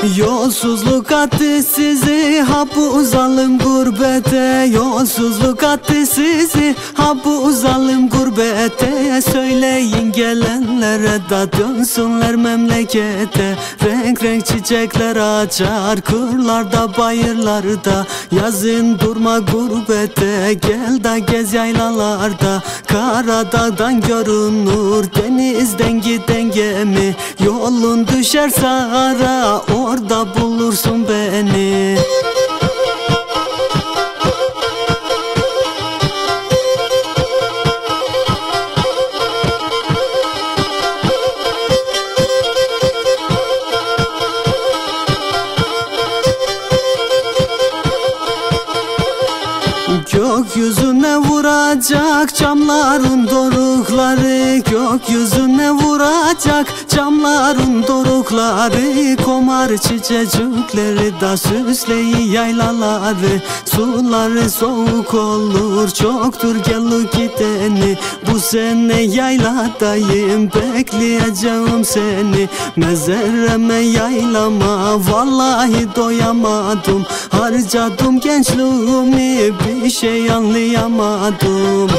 Yolsuzluk attı sizi ha bu zalim gurbete. Yolsuzluk attı sizi ha bu zalim gurbete. Söyleyin gelenlere da dönsünler memlekete. Renk renk çiçekler açar kırlarda bayırlarda. Yazın durma gurbete, gel da gez yaylalarda. Karadağ'dan görünür denizden giden gemi. Yolun düşer sahara, orada bulursun beni. Gökyüzüne vuracak camların dorukları. Gökyüzüne vuracak camların dorukları. Komar çiçecikleri da süsleyi yaylaları. Suları soğuk olur, çoktur gelip gideni. Bu sene yayladayım, bekleyeceğim seni. Mezareme yaylama, vallahi doyamadım. Harcadım gençliğimi, bir şey anlayamadım.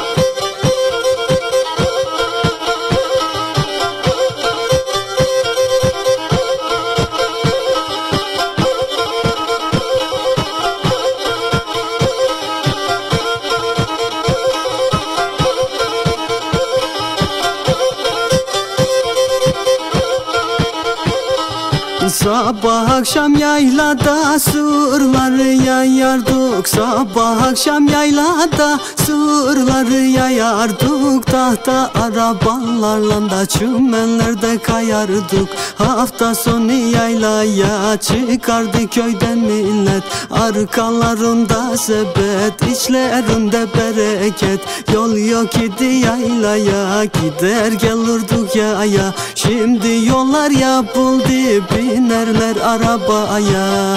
Sabah akşam yaylada sığırları yayardık. Sabah akşam yaylada sığırları yayardık. Tahta arabalarla da çümenlerde kayardık. Hafta sonu yaylaya çıkardı köyden millet. Arkalarında sepet, içlerinde bereket. Yol yok idi yaylaya, gider gelirdik yaya. Şimdi yollar yapıldı, binerler arabaya.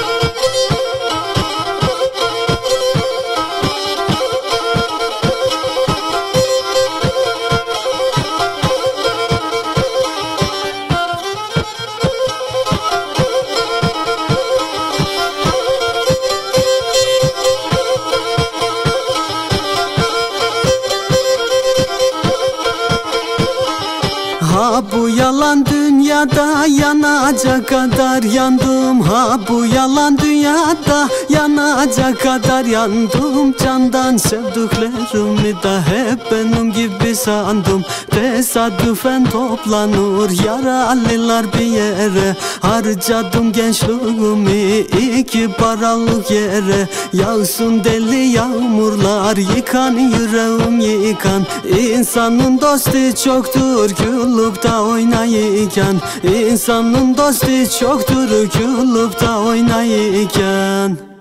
Ha bu yalan dünyada yanacak kadar yandım. Ha bu yalan dünyada yanacak kadar yandım. Candan sevdiklerimi de hep benim gibi sandım. Tesadüfen toplanır yaralılar bir yere. Harcadım gençliğimi iki paralık yere. Yağsın deli yağmurlar, yıkan yüreğim yıkan. İnsanın dostu çoktur gülüp da oynayırken. İnsanın dostu çoktur gülüp da oynayırken.